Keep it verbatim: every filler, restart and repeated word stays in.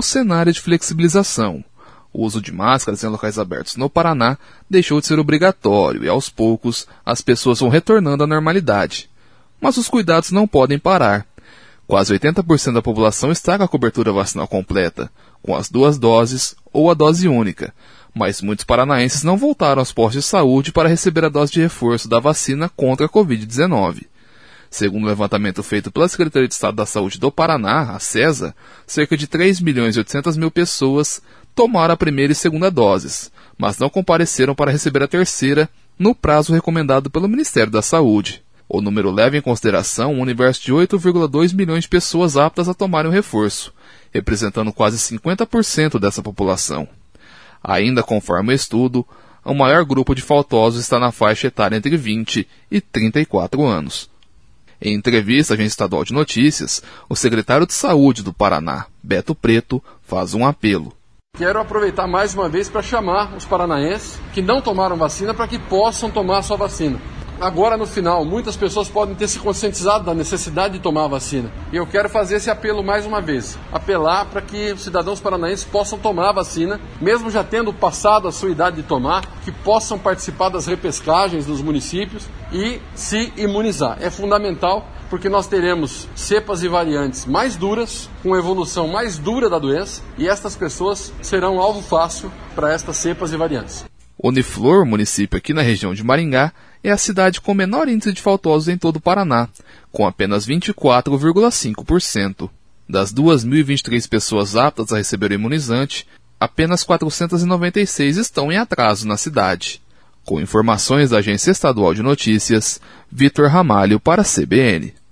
cenário de flexibilização. O uso de máscaras em locais abertos no Paraná deixou de ser obrigatório e, aos poucos, as pessoas vão retornando à normalidade. Mas os cuidados não podem parar. Quase oitenta por cento da população está com a cobertura vacinal completa, com as duas doses ou a dose única, mas muitos paranaenses não voltaram aos postos de saúde para receber a dose de reforço da vacina contra a covid dezenove. Segundo o levantamento feito pela Secretaria de Estado da Saúde do Paraná, a SESA, cerca de três milhões e oitocentas mil pessoas tomaram a primeira e segunda doses, mas não compareceram para receber a terceira no prazo recomendado pelo Ministério da Saúde. O número leva em consideração um universo de oito vírgula dois milhões de pessoas aptas a tomarem o reforço, representando quase cinquenta por cento dessa população. Ainda conforme o estudo, o maior grupo de faltosos está na faixa etária entre vinte e trinta e quatro anos. Em entrevista à Agência Estadual de Notícias, o secretário de Saúde do Paraná, Beto Preto, faz um apelo. Quero aproveitar mais uma vez para chamar os paranaenses que não tomaram vacina para que possam tomar a sua vacina. Agora, no final, muitas pessoas podem ter se conscientizado da necessidade de tomar a vacina. E eu quero fazer esse apelo mais uma vez. Apelar para que os cidadãos paranaenses possam tomar a vacina, mesmo já tendo passado a sua idade de tomar, que possam participar das repescagens dos municípios e se imunizar. É fundamental porque nós teremos cepas e variantes mais duras, com evolução mais dura da doença, e estas pessoas serão alvo fácil para estas cepas e variantes. Uniflor, município aqui na região de Maringá, é a cidade com menor índice de faltosos em todo o Paraná, com apenas vinte e quatro vírgula cinco por cento. Das duas mil e vinte e três pessoas aptas a receber o imunizante, apenas quatrocentas e noventa e seis estão em atraso na cidade. Com informações da Agência Estadual de Notícias, Vitor Ramalho para a C B N.